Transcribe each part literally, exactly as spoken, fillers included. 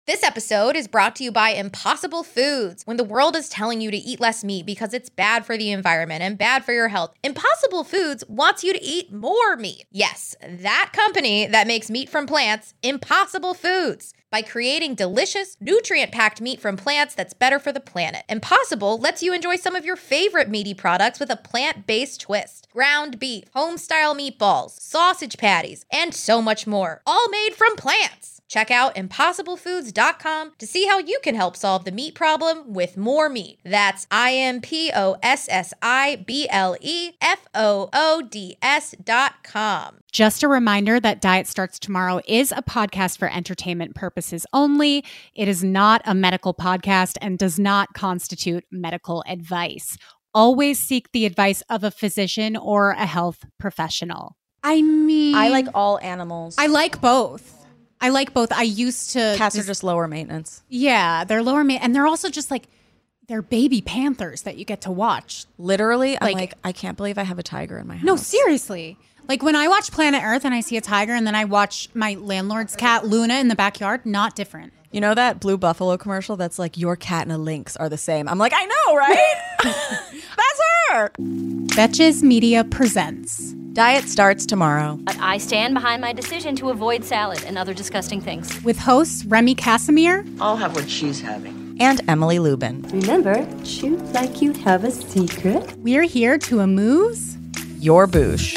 This episode is brought to you by Impossible Foods. When the world is telling you to eat less meat because it's bad for the environment and bad for your health, Impossible Foods wants you to eat more meat. Yes, that company that makes meat from plants, Impossible Foods. By creating delicious, nutrient-packed meat from plants that's better for the planet. Impossible lets you enjoy some of your favorite meaty products with a plant-based twist. Ground beef, home-style meatballs, sausage patties, and so much more. All made from plants. Check out impossible foods dot com to see how you can help solve the meat problem with more meat. That's I M P O S S I B L E F O O D S dot com. Just a reminder that Diet Starts Tomorrow is a podcast for entertainment purposes only. It is not a medical podcast and does not constitute medical advice. Always seek the advice of a physician or a health professional. I mean, I like all animals. I like both. I like both. I used to... Cats are just lower maintenance. Yeah, they're lower maintenance. And they're also just like, they're baby panthers that you get to watch. Literally, Like- I'm like, I can't believe I have a tiger in my house. No, seriously. Like when I watch Planet Earth and I see a tiger and then I watch my landlord's cat, Luna, in the backyard, not different. You know that Blue Buffalo commercial that's like, your cat and a lynx are the same? I'm like, I know, right? That's her! Betches Media presents... Diet Starts Tomorrow. But I stand behind my decision to avoid salad and other disgusting things. With hosts Remy Casimir I'll have what she's having. And Emily Lubin. Remember, shoot like you have a secret. We're here to amuse Your boosh.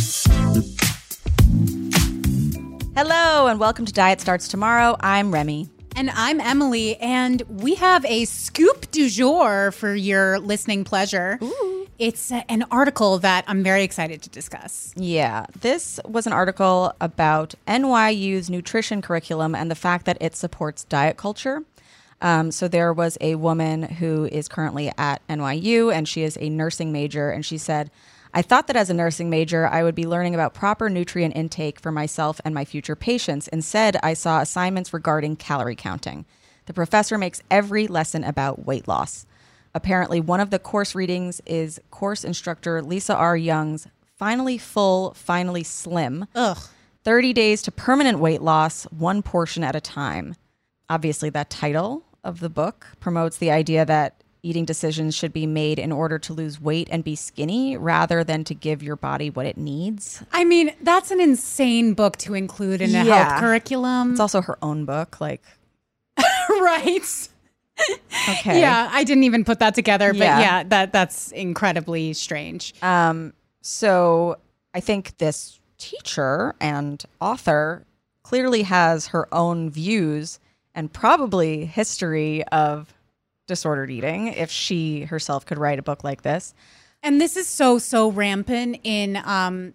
Hello, and welcome to Diet Starts Tomorrow. I'm Remy. and I'm Emily, and we have a scoop du jour for your listening pleasure. Ooh. It's uh, an article that I'm very excited to discuss. Yeah, this was an article about N Y U's nutrition curriculum and the fact that it supports diet culture. Um, so there was a woman who is currently at N Y U, and she is a nursing major, and she said, I thought that as a nursing major, I would be learning about proper nutrient intake for myself and my future patients. Instead, I saw assignments regarding calorie counting. The professor makes every lesson about weight loss. Apparently, one of the course readings is course instructor Lisa R. Young's Finally Full, Finally Slim. Ugh. thirty days to permanent weight loss, one portion at a time. Obviously, that title of the book promotes the idea that eating decisions should be made in order to lose weight and be skinny rather than to give your body what it needs. I mean, that's an insane book to include in a Yeah. health curriculum. It's also her own book. Like, right. okay. Yeah, I didn't even put that together, but Yeah. yeah, that that's incredibly strange. Um, so I think this teacher and author clearly has her own views and probably history of disordered eating if she herself could write a book like this. And this is so so rampant in um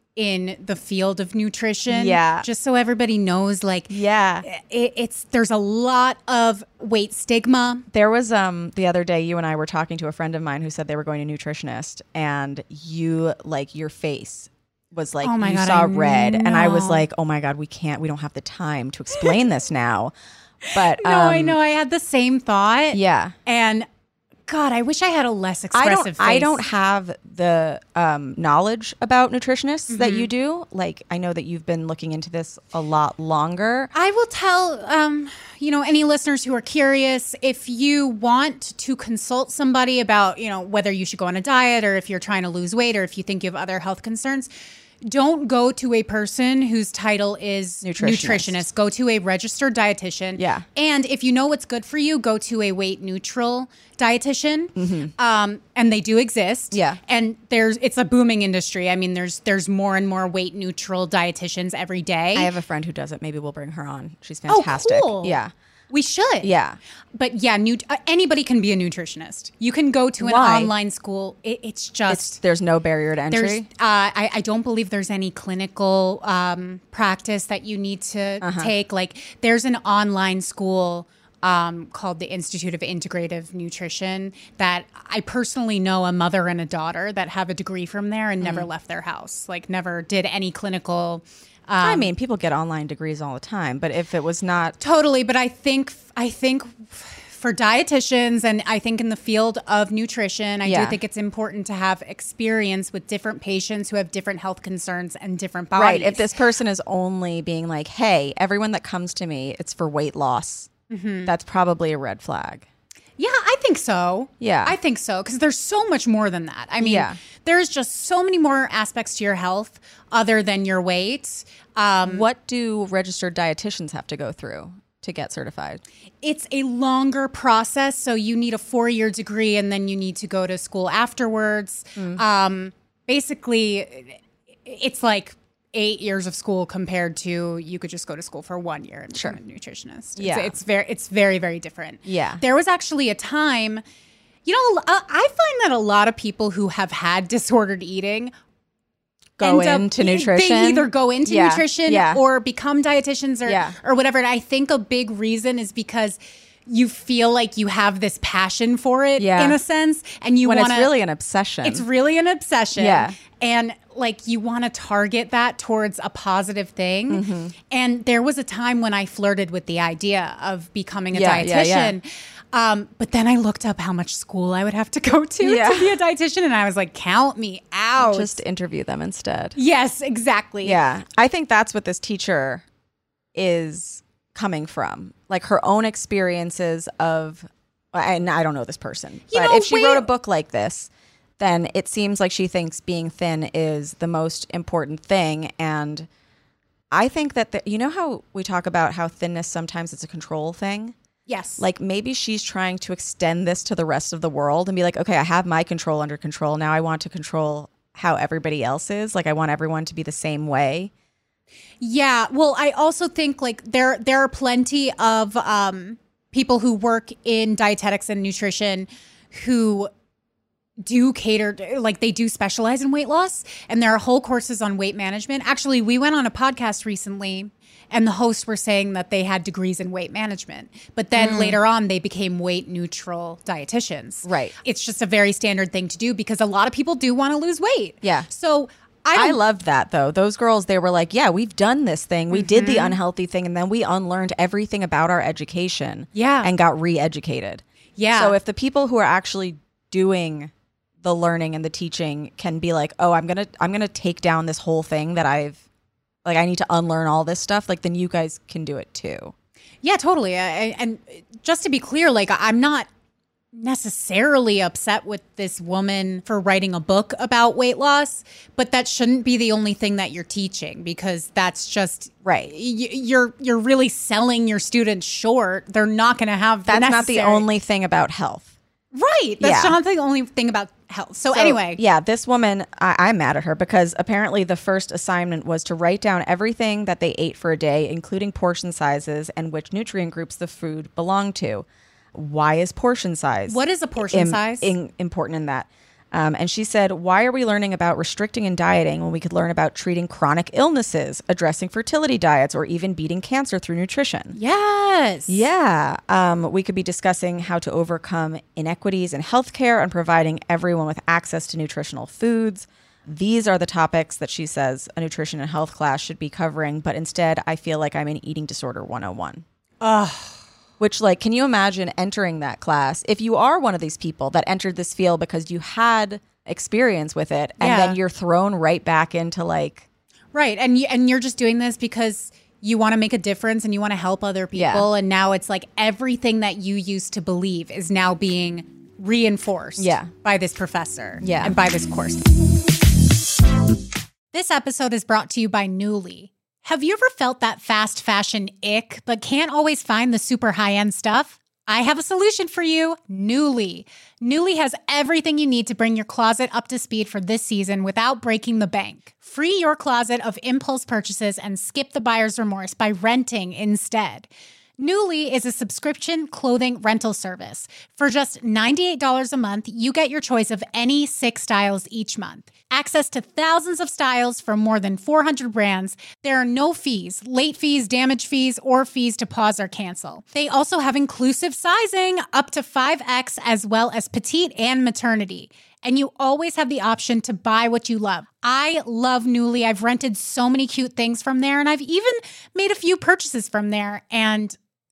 in the field of nutrition. Yeah. Just so everybody knows, like, Yeah. it, it's there's a lot of weight stigma. There was um the other day you and I were talking to a friend of mine who said they were going to nutritionist, and you like your face was like Oh my you God, saw I red, and I was know. like, oh my God, we can't, we don't have the time to explain this now. But No, um, I know. I had the same thought. Yeah. And God, I wish I had a less I expressive don't. face. I don't have the um, knowledge about nutritionists that Mm-hmm. you do. Like, I know that you've been looking into this a lot longer. I will tell, um, you know, any listeners who are curious, if you want to consult somebody about, you know, whether you should go on a diet or if you're trying to lose weight or if you think you have other health concerns, don't go to a person whose title is Nutritionist. nutritionist. Go to a registered dietitian. Yeah. And if you know what's good for you, go to a weight neutral dietitian. Um, and they do exist. Yeah. And there's it's a booming industry. I mean, there's there's more and more weight neutral dietitians every day. I have a friend who does it. Maybe we'll bring her on. She's Oh, fantastic. cool. Yeah. We should. Yeah. But yeah, nu- uh, anybody can be a nutritionist. You can go to an Why? online school. It, it's just It's, there's no barrier to there's. entry. Uh, I, I don't believe there's any clinical um, practice that you need to Uh-huh. take. Like there's an online school um, called the Institute of Integrative Nutrition that I personally know a mother and a daughter that have a degree from there and never left their house. Like never did any clinical. Um, I mean, people get online degrees all the time, but if it was not, Totally, but I think I think for dietitians and I think in the field of nutrition, I Yeah. do think it's important to have experience with different patients who have different health concerns and different bodies. right, if this person is only being like, hey, everyone that comes to me, it's for weight loss, Mm-hmm. that's probably a red flag. Yeah, I think so. Yeah. I think so. Because there's so much more than that. I mean, Yeah. there's just so many more aspects to your health other than your weight. Um, What do registered dietitians have to go through to get certified? It's a longer process. So you need a four-year degree and then you need to go to school afterwards. Mm. Um, basically, it's like eight years of school compared to you could just go to school for one year and become Sure. a nutritionist. It's, Yeah. it's very, it's very, very different. Yeah. There was actually a time, you know, I I find that a lot of people who have had disordered eating Go end up- into nutrition? They either go into Yeah. nutrition Yeah. or become dietitians or Yeah. or whatever. And I think a big reason is because you feel like you have this passion for it Yeah. in a sense, and you When want it's really an obsession. it's really an obsession. Yeah. And like you want to target that towards a positive thing. Mm-hmm. And there was a time when I flirted with the idea of becoming a Yeah, yeah, dietitian. Um, but then I looked up how much school I would have to go to Yeah. to be a dietitian. And I was like, count me out. Just interview them instead. yes, exactly. Yeah. I think that's what this teacher is coming from. Like her own experiences of, and I don't know this person, You but know, if she wait- wrote a book like this, then it seems like she thinks being thin is the most important thing. And I think that, the, you know how we talk about how thinness sometimes it's a control thing? Yes. Like maybe she's trying to extend this to the rest of the world and be like, okay, I have my control under control. Now I want to control how everybody else is. Like I want everyone to be the same way. Yeah, well, I also think like there there are plenty of um, people who work in dietetics and nutrition who do cater to, like they do specialize in weight loss, and there are whole courses on weight management. Actually, we went on a podcast recently and the hosts were saying that they had degrees in weight management, but then Mm. later on they became weight neutral dietitians. Right. It's just a very standard thing to do because a lot of people do want to lose weight. Yeah. So I, I don't- loved that though. Those girls, they were like, yeah, we've done this thing. We did Mm-hmm. the unhealthy thing. And then we unlearned everything about our education. Yeah. And got re-educated. Yeah. So if the people who are actually doing the learning and the teaching can be like, oh, I'm going to, I'm going to take down this whole thing that I've, like, I need to unlearn all this stuff. Like then you guys can do it too. Yeah, totally. I, and just to be clear, like I'm not necessarily upset with this woman for writing a book about weight loss, but that shouldn't be the only thing that you're teaching because that's just Right. y- you're you're really selling your students short. They're not going to have the That's not the necessary- only thing about health. right. That's Yeah. not the only thing about health. So, So, anyway, yeah, this woman, I, I'm mad at her because apparently the first assignment was to write down everything that they ate for a day, including portion sizes and which nutrient groups the food belonged to. Why is portion size? What is a portion im- size? in- important in that? Um, and she said, why are we learning about restricting and dieting when we could learn about treating chronic illnesses, addressing fertility diets, or even beating cancer through nutrition? yes. Yeah. Um, we could be discussing how to overcome inequities in healthcare and providing everyone with access to nutritional foods. These are the topics that she says a nutrition and health class should be covering, but instead I feel like I'm in Eating Disorder one oh one. Ugh. Which, like, can you imagine entering that class if you are one of these people that entered this field because you had experience with it and Yeah. then you're thrown right back into, like, Right. And you, and you're just doing this because you want to make a difference and you want to help other people. Yeah. And now it's like everything that you used to believe is now being reinforced Yeah. by this professor Yeah. and by this course. This episode is brought to you by Nuuly. Have you ever felt that fast fashion ick, but can't always find the super high-end stuff? I have a solution for you, Nuuly. Nuuly has everything you need to bring your closet up to speed for this season without breaking the bank. Free your closet of impulse purchases and skip the buyer's remorse by renting instead. Nuuly is a subscription clothing rental service. For just ninety-eight dollars a month, you get your choice of any six styles each month. Access to thousands of styles from more than four hundred brands. There are no fees, late fees, damage fees, or fees to pause or cancel. They also have inclusive sizing up to five X as well as petite and maternity. And you always have the option to buy what you love. I love Nuuly. I've rented so many cute things from there, and I've even made a few purchases from there. And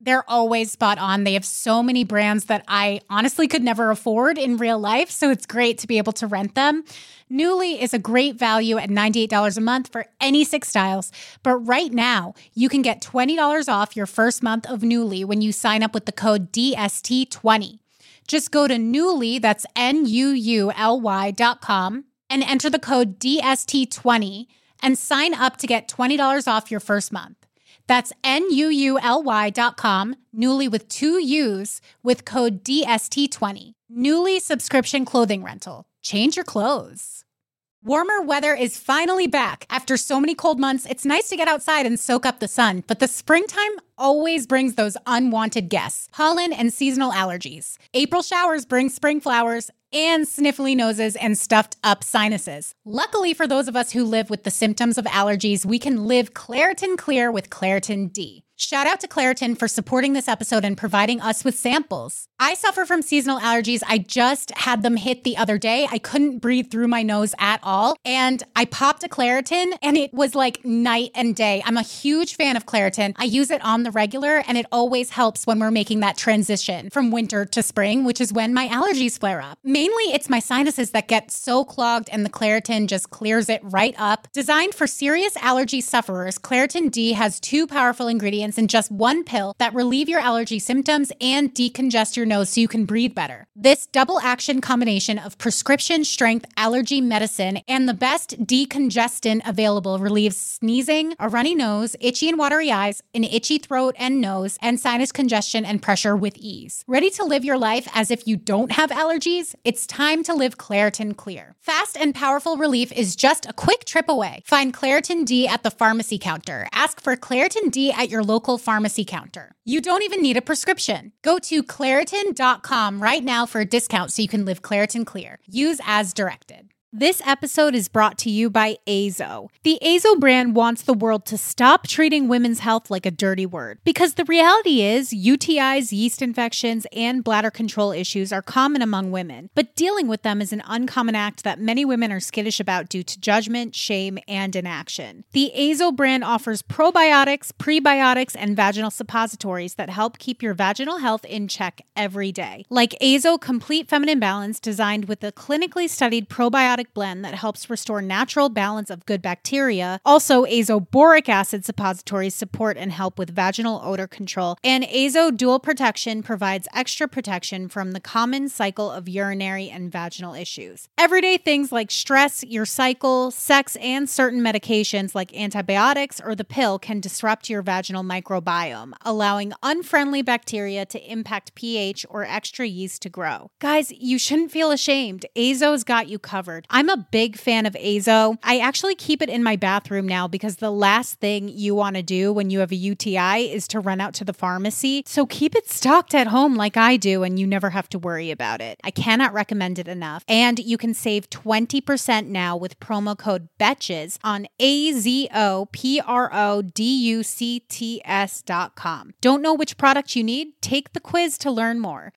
They're always spot on. They have so many brands that I honestly could never afford in real life, so it's great to be able to rent them. Nuuly is a great value at ninety-eight dollars a month for any six styles. But right now, you can get twenty dollars off your first month of Nuuly when you sign up with the code D S T twenty. Just go to Nuuly, that's N U U L Y dot com, and enter the code D S T twenty and sign up to get twenty dollars off your first month. That's N U U L Y dot com, Nuuly with two U's, with code D S T twenty. Nuuly subscription clothing rental. Change your clothes. Warmer weather is finally back. After so many cold months, it's nice to get outside and soak up the sun, but the springtime always brings those unwanted guests, pollen and seasonal allergies. April showers bring spring flowers and sniffly noses and stuffed up sinuses. Luckily for those of us who live with the symptoms of allergies, we can live Claritin Clear with Claritin D. Shout out to Claritin for supporting this episode and providing us with samples. I suffer from seasonal allergies. I just had them hit the other day. I couldn't breathe through my nose at all. And I popped a Claritin and it was like night and day. I'm a huge fan of Claritin. I use it on the regular and it always helps when we're making that transition from winter to spring, which is when my allergies flare up. Mainly it's my sinuses that get so clogged and the Claritin just clears it right up. Designed for serious allergy sufferers, Claritin D has two powerful ingredients in just one pill that relieve your allergy symptoms and decongest your nose so you can breathe better. This double action combination of prescription strength allergy medicine and the best decongestant available relieves sneezing, a runny nose, itchy and watery eyes, an itchy throat and nose, and sinus congestion and pressure with ease. Ready to live your life as if you don't have allergies? It's time to live Claritin Clear. Fast and powerful relief is just a quick trip away. Find Claritin D at the pharmacy counter. Ask for Claritin D at your local pharmacy counter. You don't even need a prescription. Go to Claritin dot com right now for a discount so you can live Claritin Clear. Use as directed. This episode is brought to you by Azo. The Azo brand wants the world to stop treating women's health like a dirty word. Because the reality is, U T Is, yeast infections, and bladder control issues are common among women. But dealing with them is an uncommon act that many women are skittish about due to judgment, shame, and inaction. The Azo brand offers probiotics, prebiotics, and vaginal suppositories that help keep your vaginal health in check every day. Like Azo Complete Feminine Balance, designed with a clinically studied probiotic blend that helps restore natural balance of good bacteria. Also, Azo Boric Acid suppositories support and help with vaginal odor control. And Azo Dual Protection provides extra protection from the common cycle of urinary and vaginal issues. Everyday things like stress, your cycle, sex, and certain medications like antibiotics or the pill can disrupt your vaginal microbiome, allowing unfriendly bacteria to impact pH or extra yeast to grow. Guys, you shouldn't feel ashamed. Azo's got you covered. I'm a big fan of Azo. I actually keep it in my bathroom now because the last thing you want to do when you have a U T I is to run out to the pharmacy. So keep it stocked at home like I do and you never have to worry about it. I cannot recommend it enough. And you can save twenty percent now with promo code BETCHES on A Z O P R O D U C T S dot com. Don't know which product you need? Take the quiz to learn more.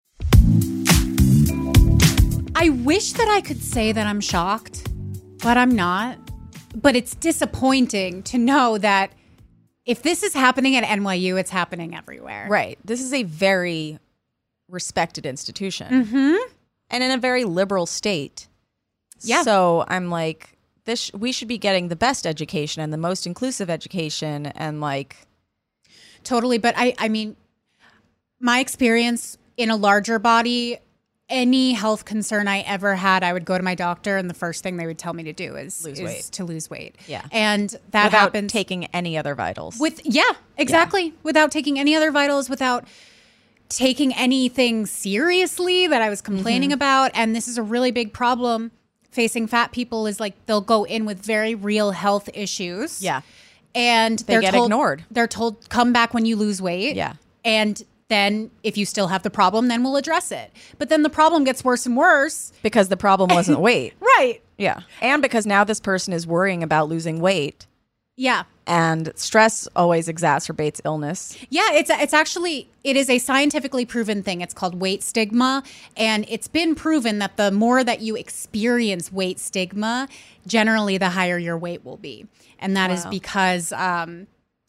I wish that I could say that I'm shocked, but I'm not. But it's disappointing to know that if this is happening at N Y U, it's happening everywhere. Right. This is a very respected institution. Mm-hmm. And in a very liberal state. Yeah. So I'm like, this we should be getting the best education and the most inclusive education and like... Totally. But I, I mean, my experience in a larger body... Any health concern I ever had, I would go to my doctor, and the first thing they would tell me to do is, lose is weight. to lose weight. Yeah, and that without happens taking any other vitals. With yeah, exactly. Yeah. Without taking any other vitals, without taking anything seriously that I was complaining mm-hmm. about. And this is a really big problem facing fat people. Is like they'll go in with very real health issues. Yeah, and they they're get told, ignored. They're told come back when you lose weight. Yeah, and then if you still have the problem, then we'll address it. But then the problem gets worse and worse. Because the problem wasn't weight. Right. Yeah. And because now this person is worrying about losing weight. Yeah. And stress always exacerbates illness. Yeah, it's it's actually, it is a scientifically proven thing. It's called weight stigma. And it's been proven that the more that you experience weight stigma, generally the higher your weight will be. And that wow. is because... Um,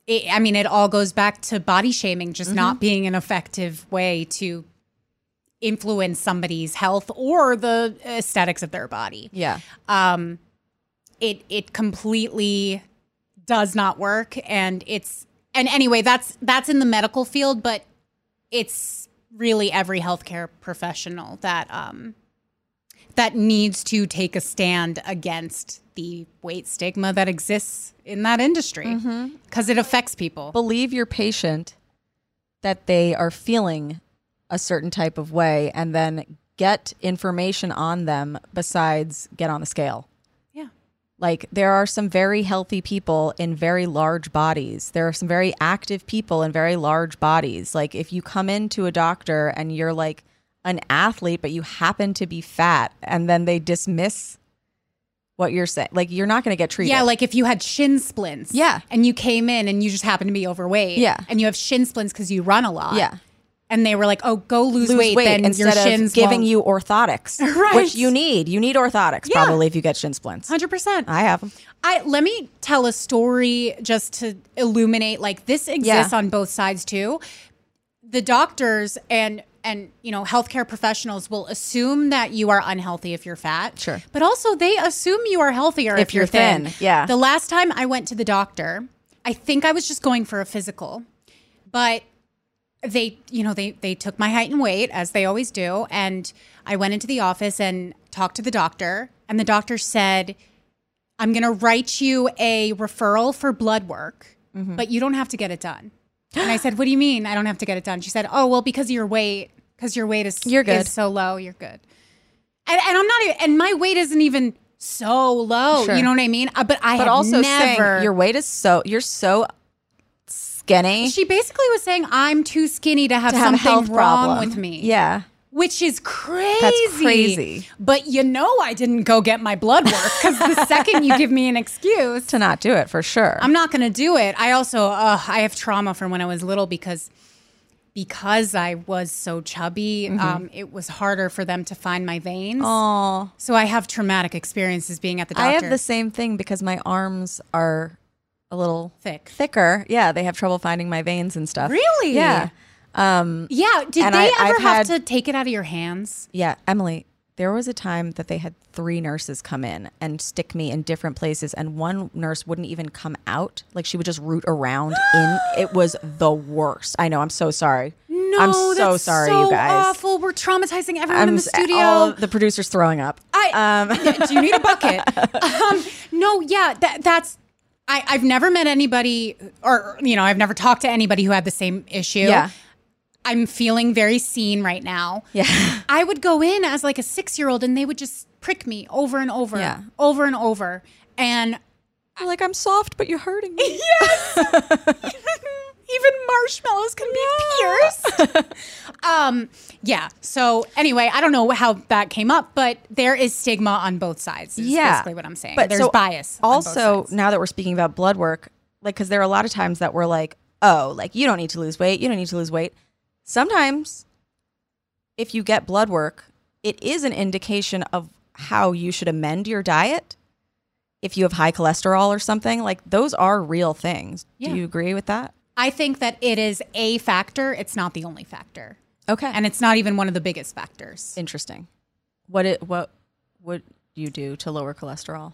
it, I mean, it all goes back to body shaming, just mm-hmm. not being an effective way to influence somebody's health or the aesthetics of their body. Yeah. Um, it it completely does not work, and it's and anyway, that's that's in the medical field, but it's really every healthcare professional that um that needs to take a stand against the weight stigma that exists in that industry because mm-hmm. it affects people. Believe your patient that they are feeling a certain type of way, and then get information on them besides get on the scale. Yeah. Like, there are some very healthy people in very large bodies. There are some very active people in very large bodies. Like, if you come into a doctor and you're like an athlete, but you happen to be fat, and then they dismiss what you're saying, like, you're not going to get treated. Yeah, like if you had shin splints. Yeah. And you came in and you just happen to be overweight. Yeah. And you have shin splints because you run a lot. Yeah. And they were like, "Oh, go lose, lose weight, weight then instead your shins of giving won't." you orthotics, Right. which you need. You need orthotics Yeah. probably if you get shin splints. one hundred percent. I have them. I let me tell a story just to illuminate, like, this exists Yeah. on both sides too. The doctors and and you know healthcare professionals will assume that you are unhealthy if you're fat. Sure. But also they assume you are healthier if, If you're you're thin. thin, yeah. The last time I went to the doctor, I think I was just going for a physical, but they, you know, they they took my height and weight as they always do, and I went into the office and talked to the doctor, and the doctor said, "I'm going to write you a referral for blood work, mm-hmm. but you don't have to get it done." And I said, "What do you mean I don't have to get it done?" She said, "Oh, well, because of your weight, because your weight is you're good. is so low, you're good." And, and I'm not, even, and my weight isn't even so low. Sure. You know what I mean? Uh, But I But have also never. saying your weight is so, you're so skinny She basically was saying I'm too skinny to have to have a something health wrong problem with me. Yeah. Which is crazy. That's crazy. But you know I didn't go get my blood work because the second you give me an excuse To not do it, for sure. I'm not going to do it. I also, uh, I have trauma from when I was little because because I was so chubby, mm-hmm. um, it was harder for them to find my veins. Aw. So I have traumatic experiences being at the doctor. I have the same thing because my arms are a little Thick. thicker. Yeah, they have trouble finding my veins and stuff. Really? Yeah. Um, Yeah. Did And they I- ever I've have had- to take it out of your hands? yeah, Emily, there was a time that they had three nurses come in and stick me in different places, and one nurse wouldn't even come out. Like, she would just root around in. It was the worst. I know. I'm so sorry. No, I'm so that's sorry, so you guys. awful. We're traumatizing everyone I'm in the s- studio. All of the producers throwing up. I, Um, do you need a bucket? um, no, yeah, that, that's. I, I've never met anybody, or you know, I've never talked to anybody who had the same issue. Yeah. I'm feeling very seen right now. Yeah. I would go in as like a six-year-old, and they would just prick me over and over, Yeah. over and over, and You're like, I'm soft, but you're hurting me. yes. Even marshmallows can be pierced. um, yeah. So anyway, I don't know how that came up, but there is stigma on both sides. Is Yeah. basically what I'm saying. But There's so bias. on both Also, sides. now that we're speaking about blood work, like, because there are a lot of times that we're like, oh, like, you don't need to lose weight. You don't need to lose weight. Sometimes, if you get blood work, it is an indication of how you should amend your diet. If you have high cholesterol or something, like, those are real things. Yeah. Do you agree with that? I think that it is a factor. It's not the only factor, Okay. and it's not even one of the biggest factors. Interesting. What it what would you do to lower cholesterol?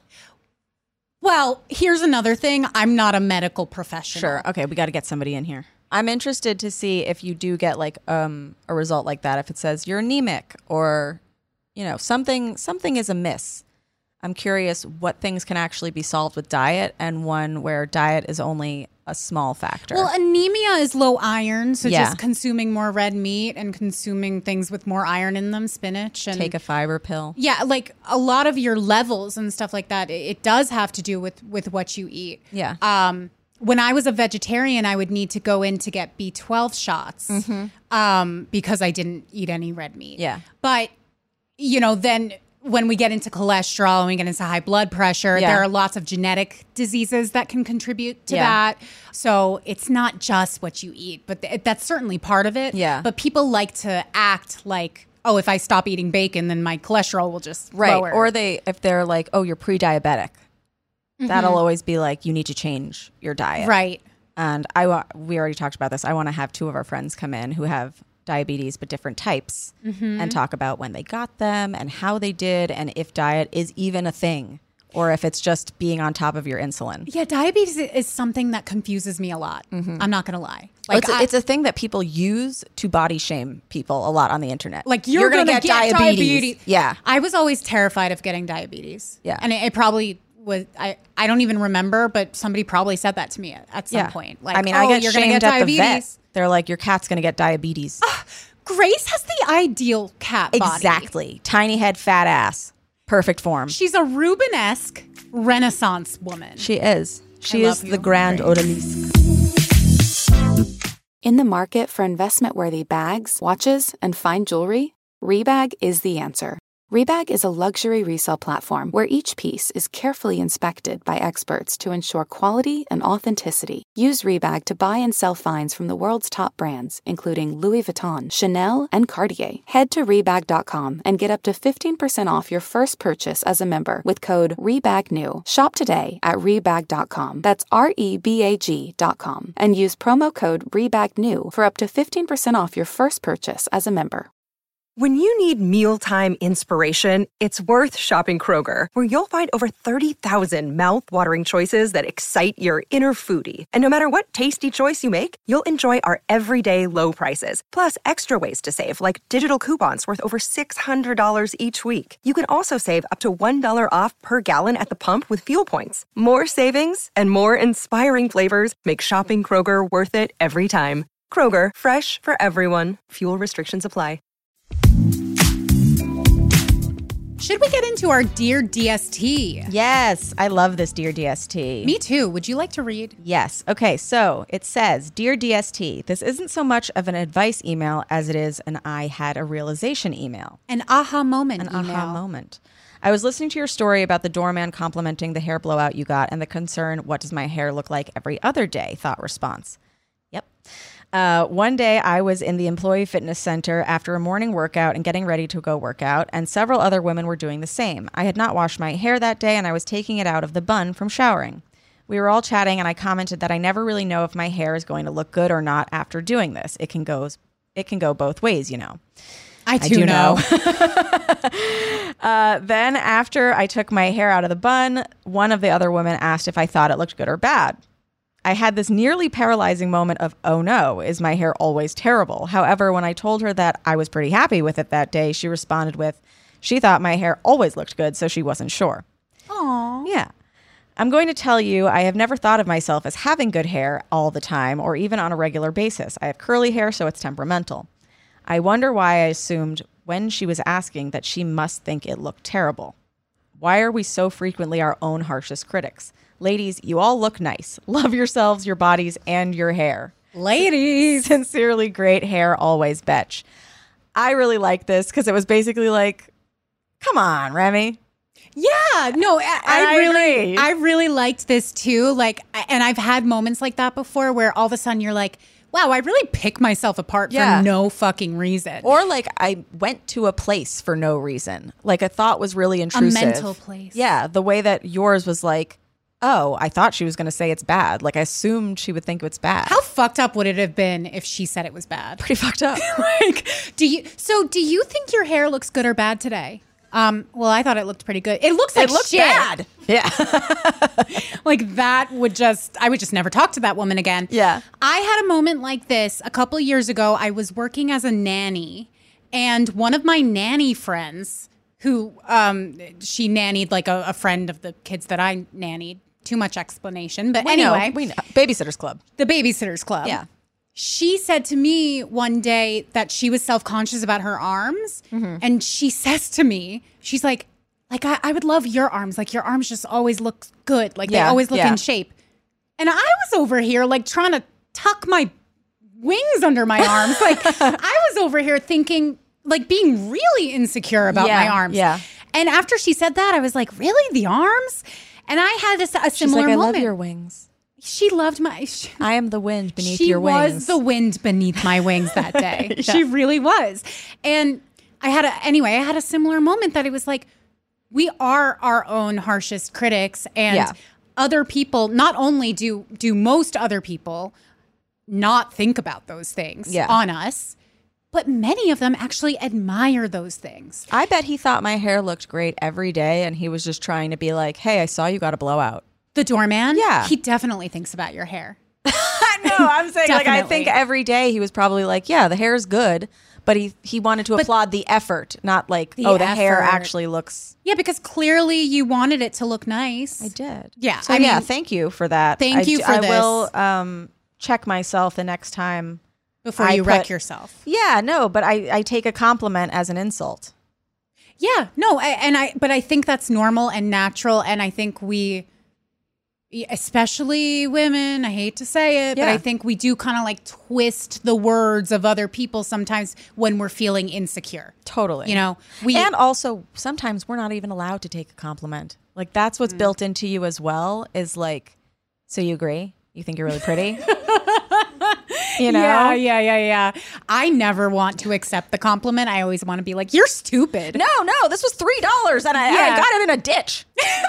Well, here's another thing. I'm not a medical professional. Sure. Okay, we got to get somebody in here. I'm interested to see if you do get like um, a result like that. If it says you're anemic or, you know, something something is amiss. I'm curious what things can actually be solved with diet, and one where diet is only a small factor. Well, anemia is low iron, so Yeah. just consuming more red meat and consuming things with more iron in them, spinach and Take a fiber pill. yeah, like a lot of your levels and stuff like that. It, it does have to do with with what you eat. Yeah. Um, when I was a vegetarian, I would need to go in to get B twelve shots um, because I didn't eat any red meat. Yeah. But you know, then when we get into cholesterol and we get into high blood pressure, Yeah. there are lots of genetic diseases that can contribute to Yeah. that. So it's not just what you eat, but th- that's certainly part of it. Yeah. But people like to act like, oh, if I stop eating bacon, then my cholesterol will just Right. lower. Or they if they're like, oh, you're pre-diabetic. That'll always be like, you need to change your diet. Right. And I wa- we already talked about this. I want to have two of our friends come in who have diabetes, but different types, mm-hmm. and talk about when they got them and how they did and if diet is even a thing or if it's just being on top of your insulin. Yeah, diabetes is something that confuses me a lot. Mm-hmm. I'm not going to lie. Like it's, a, I, it's a thing that people use to body shame people a lot on the internet. Like you're, you're going to get, get diabetes. diabetes. Yeah. I was always terrified of getting diabetes. Yeah. And it, it probably was, I, I don't even remember, but somebody probably said that to me at, at some yeah. point. Like, I mean, oh, I get you're shamed gonna get at diabetes. the vet. They're like, your cat's going to get diabetes. Uh, Grace has the ideal cat body. Exactly. Tiny head, fat ass. Perfect form. She's a Rubenesque Renaissance woman. She is. She I is love the you. grand odalisque. In the market for investment-worthy bags, watches, and fine jewelry, Rebag is the answer. Rebag is a luxury resale platform where each piece is carefully inspected by experts to ensure quality and authenticity. Use Rebag to buy and sell finds from the world's top brands, including Louis Vuitton, Chanel, and Cartier. Head to Rebag dot com and get up to fifteen percent off your first purchase as a member with code REBAGNEW. Shop today at Rebag dot com. That's R E B A G dot com. And use promo code REBAGNEW for up to fifteen percent off your first purchase as a member. When you need mealtime inspiration, it's worth shopping Kroger, where you'll find over thirty thousand mouth-watering choices that excite your inner foodie. And no matter what tasty choice you make, you'll enjoy our everyday low prices, plus extra ways to save, like digital coupons worth over six hundred dollars each week. You can also save up to one dollar off per gallon at the pump with fuel points. More savings and more inspiring flavors make shopping Kroger worth it every time. Kroger, fresh for everyone. Fuel restrictions apply. Should we get into our Dear D S T? Yes, I love this Dear D S T. Me too. Would you like to read? Yes. Okay, so it says, Dear D S T, this isn't so much of an advice email as it is an I had a realization email. An aha moment An email. aha moment. I was listening to your story about the doorman complimenting the hair blowout you got and the concern, what does my hair look like every other day? Thought response. Yep. Uh, one day I was in the employee fitness center after a morning workout and getting ready to go work out, and several other women were doing the same. I had not washed my hair that day and I was taking it out of the bun from showering. We were all chatting and I commented that I never really know if my hair is going to look good or not after doing this. It can go, it can go both ways, you know. I do, I do know. know. uh, then after I took my hair out of the bun, one of the other women asked if I thought it looked good or bad. I had this nearly paralyzing moment of, oh no, is my hair always terrible? However, when I told her that I was pretty happy with it that day, she responded with, she thought my hair always looked good, so she wasn't sure. Aww. Yeah. I'm going to tell you, I have never thought of myself as having good hair all the time or even on a regular basis. I have curly hair, so it's temperamental. I wonder why I assumed when she was asking that she must think it looked terrible. Why are we so frequently our own harshest critics? Ladies, you all look nice. Love yourselves, your bodies, and your hair. Ladies. Sincerely, great hair, always Betch. I really like this because it was basically like, come on, Remy. Yeah, no, I, I, I really, agree. I really liked this too. Like, and I've had moments like that before where all of a sudden you're like, wow, I really pick myself apart Yeah. for no fucking reason. Or like I went to a place for no reason. Like a thought was really intrusive. A mental place. Yeah, the way that yours was like, oh, I thought she was going to say it's bad. Like I assumed she would think it's bad. How fucked up would it have been if she said it was bad? Pretty fucked up. Like, do you? So, do you think your hair looks good or bad today? Um, well, I thought it looked pretty good. It looks like it looks shit. bad. Yeah. Like that would just, I would just never talk to that woman again. Yeah. I had a moment like this a couple of years ago. I was working as a nanny, and one of my nanny friends, who um, she nannied like a, a friend of the kids that I nannied. Too much explanation, but we anyway, know, we know. Babysitters Club. The Babysitters Club. Yeah. She said to me one day that she was self-conscious about her arms. Mm-hmm. And she says to me, she's like, like, I, I would love your arms. Like, your arms just always look good. Like, Yeah, they always look yeah. in shape. And I was over here, like, trying to tuck my wings under my arms. Like, I was over here thinking, like, being really insecure about Yeah, my arms. yeah. And after she said that, I was like, really? The arms? And I had a, a similar She's like, I moment. love your wings. She loved my... She, I am the wind beneath she your wings. was the wind beneath my wings that day. yeah. She really was. And I had a... Anyway, I had a similar moment that it was like, we are our own harshest critics. And Yeah. other people, not only do do most other people not think about those things Yeah. on us, but many of them actually admire those things. I bet he thought my hair looked great every day, and he was just trying to be like, hey, I saw you got a blowout. The doorman? Yeah. He definitely thinks about your hair. No, I'm saying, like, I Definitely. think every day he was probably like, yeah, the hair's good. But he, he wanted to But- applaud the effort, not like, The oh, the hair effort. actually looks. Yeah, because clearly you wanted it to look nice. I did. Yeah, So, I yeah, mean- thank you for that. Thank I you d- for I this. will um, check myself the next time. Before I you wreck put- yourself. Yeah, no, but I, I take a compliment as an insult. Yeah, no, I, and I, but I think that's normal and natural. And I think we, especially women, I hate to say it, but Yeah. I think we do kind of like twist the words of other people sometimes when we're feeling insecure. Totally. You know, we, and also sometimes we're not even allowed to take a compliment. Like that's Mm. what's built into you as well is like, so you agree? You think you're really pretty? You know? yeah, yeah, yeah, yeah. I never want to accept the compliment. I always want to be like, you're stupid. No, no, this was three dollars and I, and Yeah. I got it in a ditch.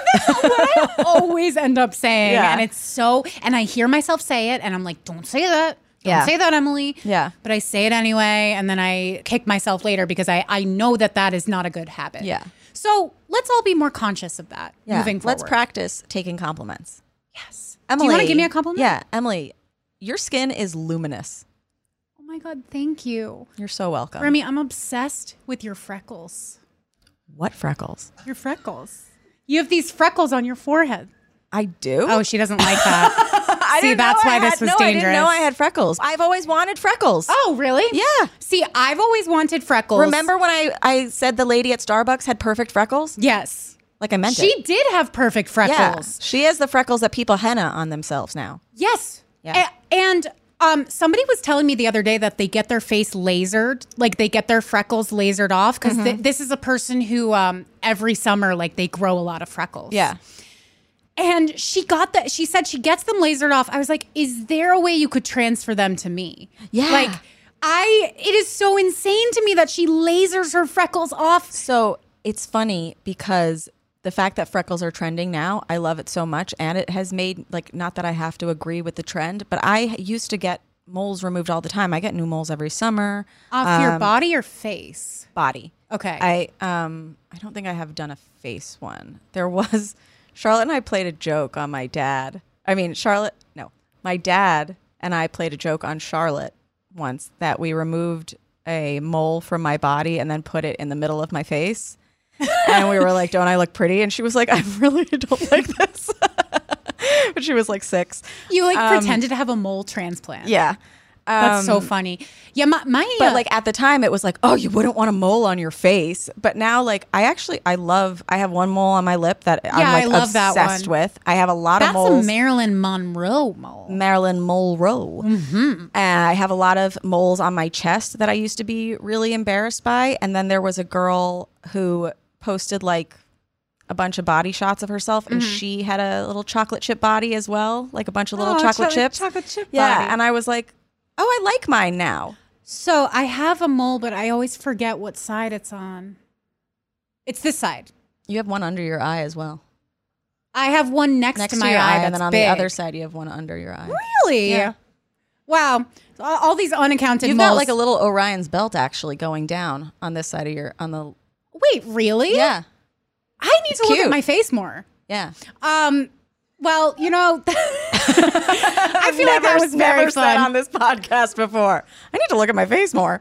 I always end up saying, Yeah. and it's so, and I hear myself say it, and I'm like, don't say that. Don't Yeah. say that, Emily. Yeah. But I say it anyway, and then I kick myself later because I, I know that that is not a good habit. Yeah. So let's all be more conscious of that Yeah. moving forward. Let's practice taking compliments. Yes. Emily, Do you want to give me a compliment? Yeah, Emily, your skin is luminous. Oh my God, thank you. You're so welcome. Remy, I'm obsessed with your freckles. What freckles? Your freckles. You have these freckles on your forehead. I do. Oh, she doesn't like that. I See, didn't that's know why I this had, was no, dangerous. I didn't know I had freckles. I've always wanted freckles. Oh, really? Yeah. See, I've always wanted freckles. Remember when I, I said the lady at Starbucks had perfect freckles? Yes. Like I meant She it. did have perfect freckles. Yeah. She has the freckles that people henna on themselves now. Yes. Yeah. A- and um, somebody was telling me the other day that they get their face lasered, like they get their freckles lasered off because Mm-hmm. th- this is a person who um, every summer, like they grow a lot of freckles. Yeah. And she got that. She said she gets them lasered off. I was like, is there a way you could transfer them to me? Yeah. Like, I, it is so insane to me that she lasers her freckles off. So it's funny because the fact that freckles are trending now, I love it so much. And it has made, like, not that I have to agree with the trend, but I used to get moles removed all the time. I get new moles every summer. Off your Um, body or face? Body. Okay. I um I don't think I have done a face one. There was Charlotte and I played a joke on my dad. I mean Charlotte no. My dad and I played a joke on Charlotte once that we removed a mole from my body and then put it in the middle of my face. And we were like, don't I look pretty? And she was like, I really don't like this. But she was like six. You like Um, pretended to have a mole transplant. Yeah. That's so Um, funny. Yeah, my, my But uh, like at the time, it was like, oh, you wouldn't want a mole on your face. But now, like, I actually, I love. I have one mole on my lip that I'm Yeah, like I love that obsessed one. with. I have a lot that's of moles. a Marilyn Monroe mole. Marilyn Monroe. Mm-hmm. And I have a lot of moles on my chest that I used to be really embarrassed by. And then there was a girl who posted like a bunch of body shots of herself, and she had a little chocolate chip body as well, like a bunch of little Oh, chocolate cho- chips. chocolate chip yeah, body. and I was like, oh, I like mine now. So I have a mole, but I always forget what side it's on. It's this side. You have one under your eye as well. I have one next, Next to to my your eye, eye, that's and then on big. the other side, you have one under your eye. Really? Yeah. Wow. All, all these unaccounted You've moles. got like a little Orion's belt actually going down on this side of your on the. Wait, really? Yeah, I need It's to look cute. at my face more. yeah. Um. Well, you know, I feel like that was very never said fun. on this podcast before. I need to look at my face more.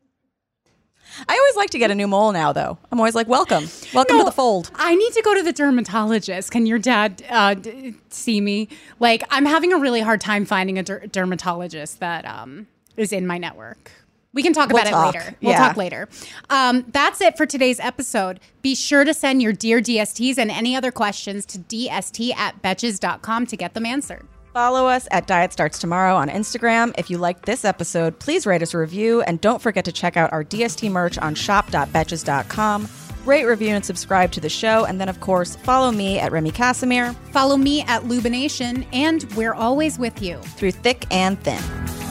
I always like to get a new mole now, though. I'm always like, welcome, welcome No, to the fold. I need to go to the dermatologist. Can your dad uh, d- see me? Like, I'm having a really hard time finding a der- dermatologist that um, is in my network. We can talk We'll about talk. it later. We'll Yeah. talk later. Um, that's it for today's episode. Be sure to send your Dear D S Ts and any other questions to d s t at betches dot com to get them answered. Follow us at Diet Starts Tomorrow on Instagram. If you liked this episode, please rate us a review, and don't forget to check out our D S T merch on shop dot betches dot com. Rate, review, and subscribe to the show, and then, of course, follow me at Remy Casimir Follow me at Lubination, and we're always with you. through thick and thin.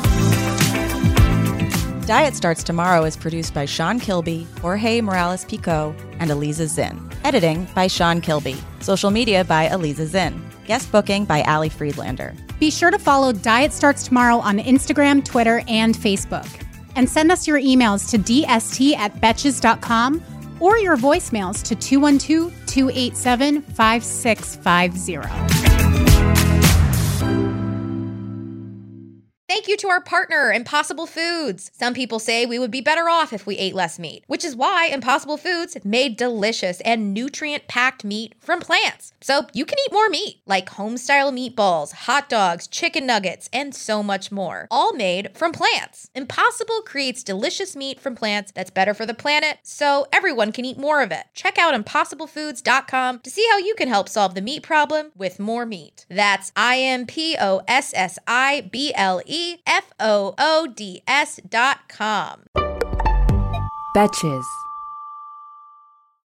Diet Starts Tomorrow is produced by Sean Kilby, Jorge Morales-Pico, and Eliza Zinn. Editing by Sean Kilby. Social media by Eliza Zinn. Guest booking by Ali Friedlander. Be sure to follow Diet Starts Tomorrow on Instagram, Twitter, and Facebook. And send us your emails to d s t at betches dot com or your voicemails to two one two, two eight seven, five six five zero. Thank you to our partner, Impossible Foods. Some people say we would be better off if we ate less meat, which is why Impossible Foods made delicious and nutrient-packed meat from plants. So you can eat more meat, like home-style meatballs, hot dogs, chicken nuggets, and so much more, all made from plants. Impossible creates delicious meat from plants that's better for the planet, so everyone can eat more of it. Check out impossible foods dot com to see how you can help solve the meat problem with more meat. That's I M P O S S I B L E F O O D S dot com. Betches.